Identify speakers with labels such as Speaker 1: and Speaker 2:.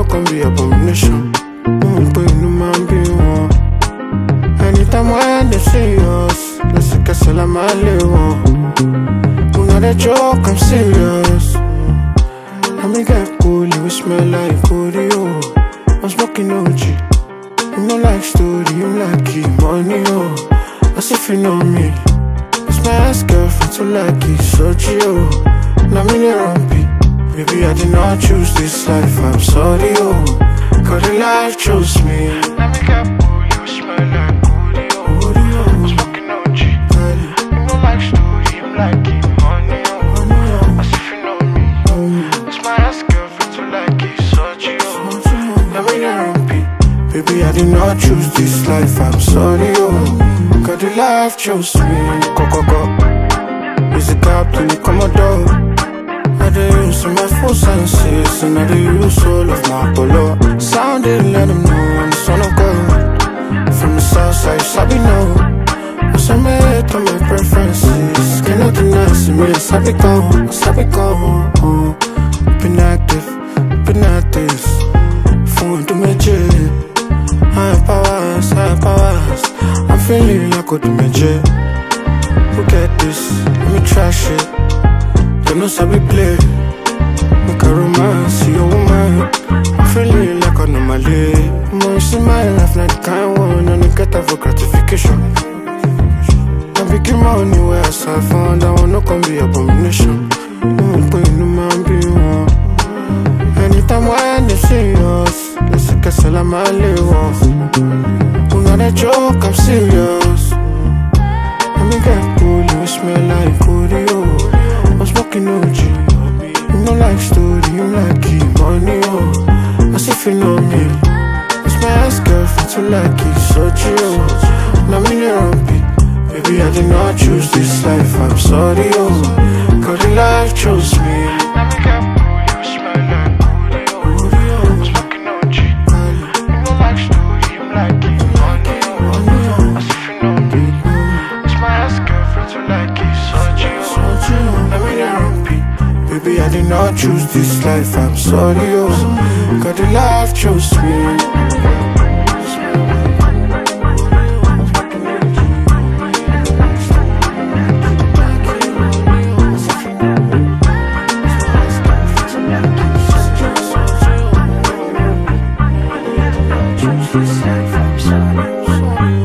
Speaker 1: not gonna be abomination. But you man be one. Anytime when they see us, let's see Casella my little one. Do not a joke, I'm serious. Let me get cool, you smell like Coolio. I'm smoking OG. You know like story, you like it, money, oh. As if you know me. It's my ass girlfriend, so like it, so Gio. Now me near rumpy. Baby, I did not choose this life, I'm sorry, oh. Cause the life chose me. Let me get cool, you smell like Coolio. I'm smoking OG. You know like story, you like it, money, oh. As if you know me. It's my ass girlfriend, so like it, so Gio. Now me near rumpy. Baby, I did not choose this life, I'm sorry, oh. Cause the life chose me. Go. Is the captain, the commodore. I dey use my full senses, and I dey use all of my polo. Sounding, let them know I'm the son of God. From the south side, Sabi know. What's I made on my preferences. Cannot deny, see me, Sabi go. Been active, been at this. Phone to me, high powers. I'm feeling like I do me, look at this, let me trash it. You know, Sabi play. Make a romance, your woman. I'm feeling like an anomaly. More see my life, not the kind one. And I get that for gratification. I became money where I found I wanna come be abomination. But you know, man, be one. Anytime when they see us, they say, Casella, my little one. Do not a joke, I'm serious. Let me get cool, you smell like Coolio. I'm smoking OG. You know like story, you like it, money, oh. As if you know me. It's my ass girlfriend, so like it, so Gio. Now me near rumpy. Baby, I did not choose this life, I'm sorry, oh. Cause the life chose me. Let me get cool, you smell like Coolio. I'm smoking OG. You know like story, you like it, money, oh. As if you know me. It's my ass girlfriend, so like it, so Gio. Let me near rumpy. Baby, I did not choose this life, I'm sorry, oh. Cause the life chose me. Choose this life, I'm sorry.